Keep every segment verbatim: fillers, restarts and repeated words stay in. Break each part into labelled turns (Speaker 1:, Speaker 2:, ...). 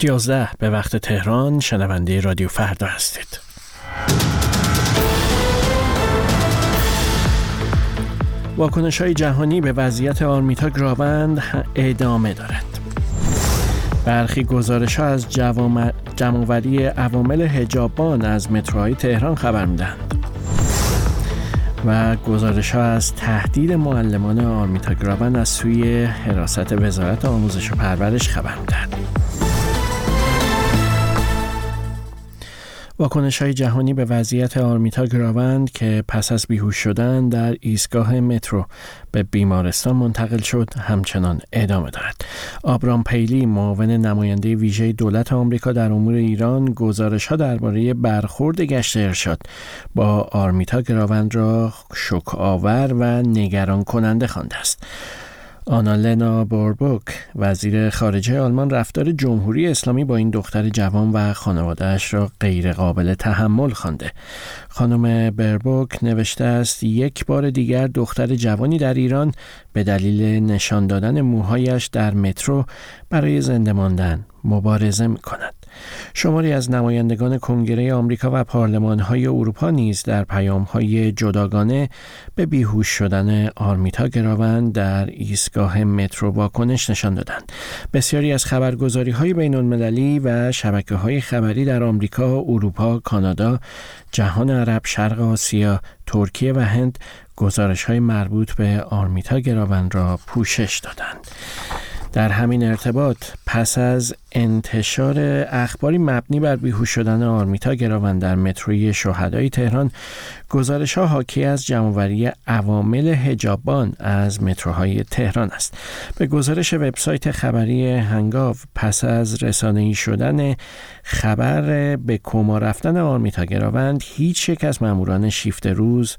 Speaker 1: یازده به وقت تهران شنونده رادیو فردا هستید. واکنش‌های جهانی به وضعیت آرمیتا گراوند ادامه دارد. برخی گزارش‌ها از جمع‌آوری عوامل حجابان از متروهای تهران خبر می‌دهند و گزارش‌ها از تهدید معلمان آرمیتا گراوند از سوی حراست وزارت آموزش و پرورش خبر می‌دهند. واکنش‌های جهانی به وضعیت آرمیتا گراوند که پس از بیهوش شدن در ایستگاه مترو به بیمارستان منتقل شد همچنان ادامه دارد. آبرام پیلی، معاون نماینده ویژه دولت آمریکا در امور ایران، گزارش‌ها درباره برخورد گشت ارشاد با آرمیتا گراوند را شوک‌آور و نگران کننده خوانده است. آنالنا بوربوک، وزیر خارجه آلمان، رفتار جمهوری اسلامی با این دختر جوان و خانواده‌اش را غیر قابل تحمل خوانده. خانم بوربوک نوشته است یک بار دیگر دختر جوانی در ایران به دلیل نشان دادن موهایش در مترو برای زنده ماندن مبارزه می‌کند. شماری از نمایندگان کنگره آمریکا و پارلمان‌های اروپا نیز در پیام‌های جداگانه به بیهوش شدن آرمیتا گراوند در ایستگاه مترو واکنش نشان دادند. بسیاری از خبرگزاری‌های بین‌المللی و شبکه‌های خبری در آمریکا، اروپا، کانادا، جهان عرب، شرق آسیا، ترکیه و هند گزارش‌های مربوط به آرمیتا گراوند را پوشش دادند. در همین ارتباط پس از انتشار اخباری مبنی بر بیهوش شدن آرمیتا گراوند در متروی شهدای تهران، گزارش‌ها حاکی از جمع‌آوری عوامل حجابان از متروهای تهران است. به گزارش وبسایت خبری هنگاو، پس از رسانه‌ای شدن خبر به کما رفتن آرمیتا گراوند، هیچ یک از ماموران شیفت روز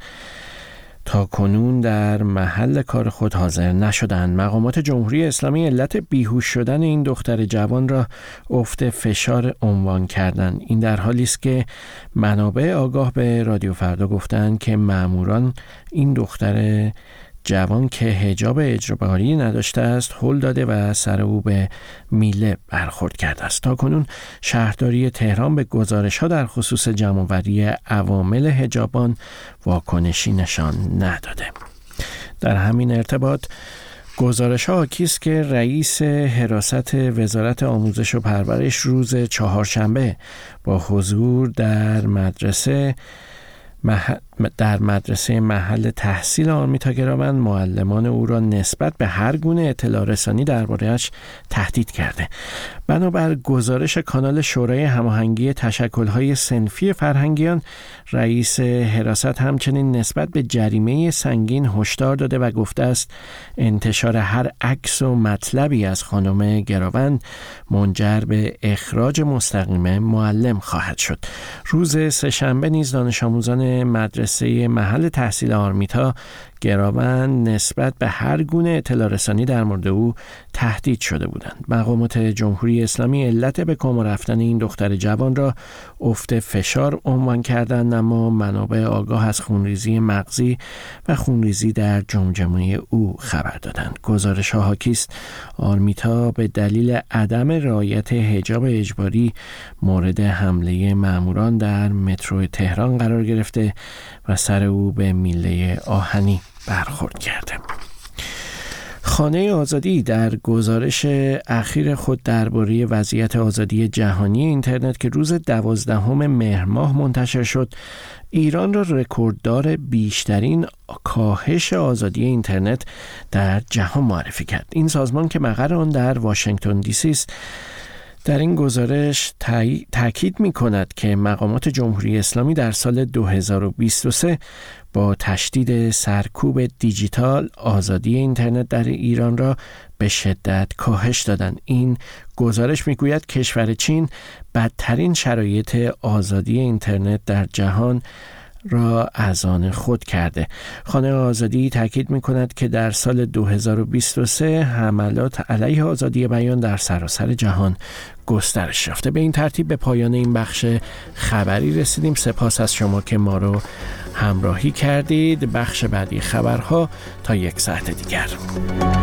Speaker 1: تا کنون در محل کار خود حاضر نشدند. مقامات جمهوری اسلامی علت بیهوش شدن این دختر جوان را افت فشار عنوان کردند. این در حالی است که منابع آگاه به رادیو فردا گفتند که ماموران این دختر جوان که حجاب اجباری نداشته است هل داده و سر او به میله برخورد کرده است. تاکنون شهرداری تهران به گزارش‌ها در خصوص جمع‌آوری عوامل حجابان واکنشی نشان نداده. در همین ارتباط گزارش‌ها حاکی است که رئیس حراست وزارت آموزش و پرورش روز چهارشنبه با حضور در مدرسه مح... در مدرسه محل تحصیل آرمیتا گراوند معلمان او را نسبت به هر گونه اطلاع رسانی درباره‌اش تهدید کرده. بنابر گزارش کانال شورای هماهنگی تشکل‌های صنفی فرهنگیان، رئیس حراست همچنین نسبت به جریمه سنگین هشدار داده و گفته است انتشار هر عکس و مطلبی از خانم گراوند منجر به اخراج مستقیم معلم خواهد شد. روز سه‌شنبه نیز دانش آموزان مدرسه محل تحصیل آرمیتا گراوند نسبت به هر گونه اطلاع رسانی در مورد او تهدید شده بودند. مقامات جمهوری اسلامی علت به کما رفتن این دختر جوان را افت فشار عنوان کردند، اما منابع آگاه از خونریزی مغزی و خونریزی در جمجمه او خبر دادند. گزارش‌ها حاکی است آرمیتا به دلیل عدم رعایت حجاب اجباری مورد حمله ماموران در مترو تهران قرار گرفته و سر او به میله آهنی برخورد کرده. خانه آزادی در گزارش اخیر خود درباره وضعیت آزادی جهانی اینترنت که روز دوازدهم مهر ماه منتشر شد، ایران را رکورددار بیشترین کاهش آزادی اینترنت در جهان معرفی کرد. این سازمان که مقر آن در واشنگتن دی سی است، در این گزارش تأکید می کند که مقامات جمهوری اسلامی در سال دو هزار و بیست و سه با تشدید سرکوب دیجیتال آزادی اینترنت در ایران را به شدت کاهش دادند. این گزارش میگوید کشور چین بدترین شرایط آزادی اینترنت در جهان را از آن خود کرده. خانه آزادی تاکید می‌کند که در سال دو هزار و بیست و سه حملات علیه آزادی بیان در سراسر جهان گسترش یافته. به این ترتیب به پایان این بخش خبری رسیدیم. سپاس از شما که ما رو همراهی کردید. بخش بعدی خبرها تا یک ساعت دیگر.